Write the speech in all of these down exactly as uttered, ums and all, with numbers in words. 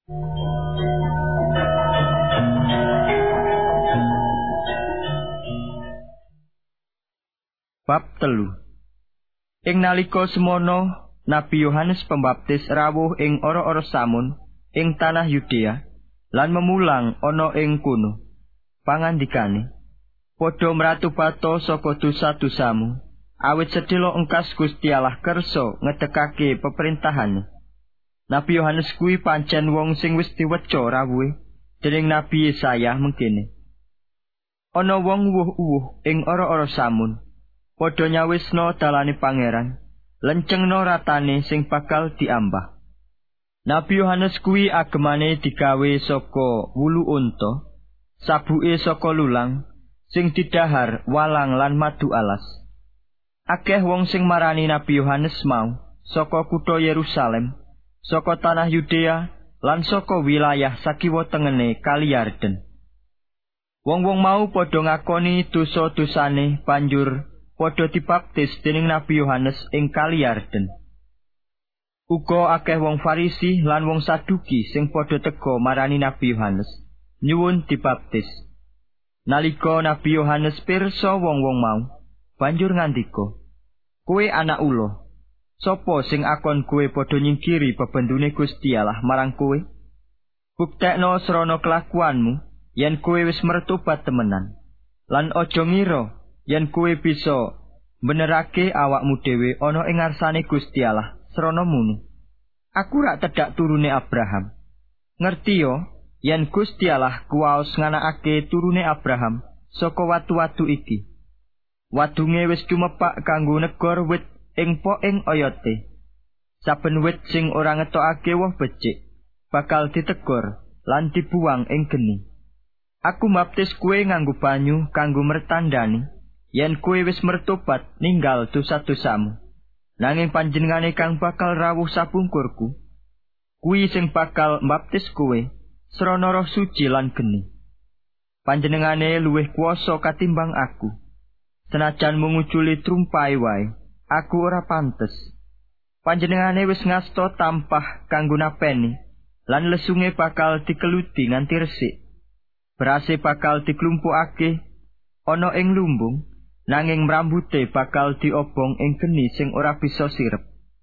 Bab telu. Ing nalika semono Nabi Yohanes Pembaptis rawuh ing ora-ora Samun ing tanah Yudea lan memulang ana ing kono. Pangandikane, padha mratupato saka dosa-dosamu, awit sedhela engkas Gusti Allah kersa ngedekake peperintahane. Nabi Yohanes kuwi pancen wong sing wis diweca rawuhe dening Nabi Yesaya mengkene. Ana wong uwuh-uwuh ing ora-ora Samun, padha nyawisna dalane pangeran, lencengna ratane sing bakal diambah. Nabi Yohanes kuwi agemane digawe saka wulu unta, sabuke saka lulang, sing didahar walang lan madu alas. Akeh wong sing marani Nabi Yohanes mau saka kutha Yerusalem, saka tanah Yudea lan saka wilayah sakiwa tengene Kali Yarden. Wong-wong mau padha ngakoni dosa-dosane banjur padha dibaptis dening Nabi Yohanes ing Kali Yarden. Uga akeh wong Farisi lan wong Saduki sing padha teka marani Nabi Yohanes nyuwun dibaptis. Nalika Nabi Yohanes pirsa wong-wong mau, banjur ngandika, "Kowe anak ula, sapa sing akon kowe padha nyingkiri bebendune Gusti Allah marang kowe? Buktekno srana kelakuanmu yen kowe wis mertobat temenan, lan aja ngira yen kowe bisa benerake awakmu dhewe ana ing ngarsane Gusti Allah srana muni. Aku rak tedhak turune Abraham. Ngerti yo yen Gusti Allah kuwaos nganakake turune Abraham saka watu-watu iki. Wadunge wis tumepak kanggo negor wit ing poing oyote. Saben wit sing ora ngetokake woh becik bakal ditegor lan dibuang ing geni. Aku baptis kowe nganggo banyu kanggo mertandani yen kowe wis mertobat ninggal dosa-dosamu. Nanging panjenengane kang bakal rawuh sapungkurku, kuwi sing bakal baptis kowe srana Roh Suci lan geni. Panjenengane luwih kuwasa katimbang aku. Senajan menguculi trumpae wae, aku ora pantes. Panjenengane wis ngasta tampah kanggo napeni, lan lesunge bakal dikeluti nganti resik. Berase bakal diklumpukake ana ing lumbung, nanging mrambute bakal diobong ing geni sing ora bisa sirep.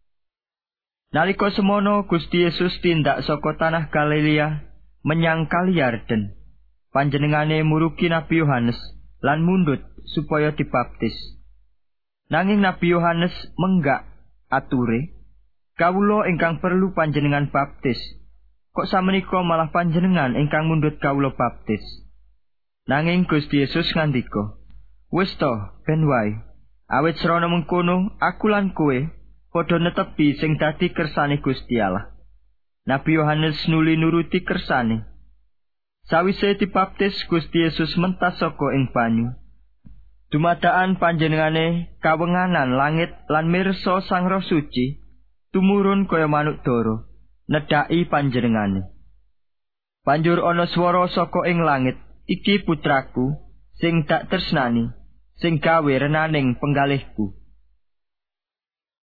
Nalika semono Gusti Yesus tindak saka tanah Galilea menyang Kali Yarden. Panjenengane murugi Nabi Yohanes lan mundhut supaya dibaptis. Nanging Nabi Yohanes menggak ature, "Kawula ingkang perlu panjenengan baptis. Kok samenika malah panjenengan ingkang mundhut kawula baptis?" Nanging Gusti Yesus ngandika, "Wis to, ben wae. Awit srana mengkono aku lan kowe padha netepi sing dadi kersane Gusti Allah." Nabi Yohanes nuli nuruti kersane. Sawise dibaptis, Gusti Yesus mentas saka ing banyu. Dumadaan panjenengane kawenganan langit lan mirsa Sang Roh Suci tumurun kaya manuk dara nedhaki panjenengane. Banjur ana swara saka ing langit, "Iki putraku sing tak tresnani, sing gawe renaning penggalihku."